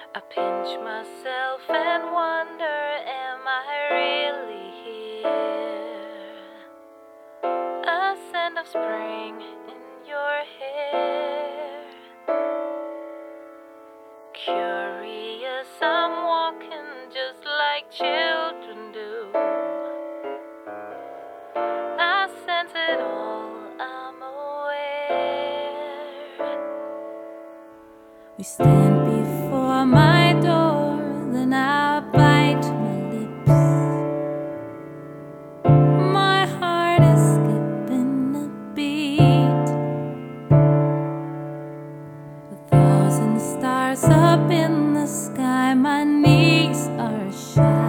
I pinch myself and wonder, am I really here? A scent of spring in your hair. Curious, I'm walking just like children do. I sense it all, I'm aware. We stand before my door, then I bite my lips. My heart is skipping a beat. 1,000 stars up in the sky, my knees are shy.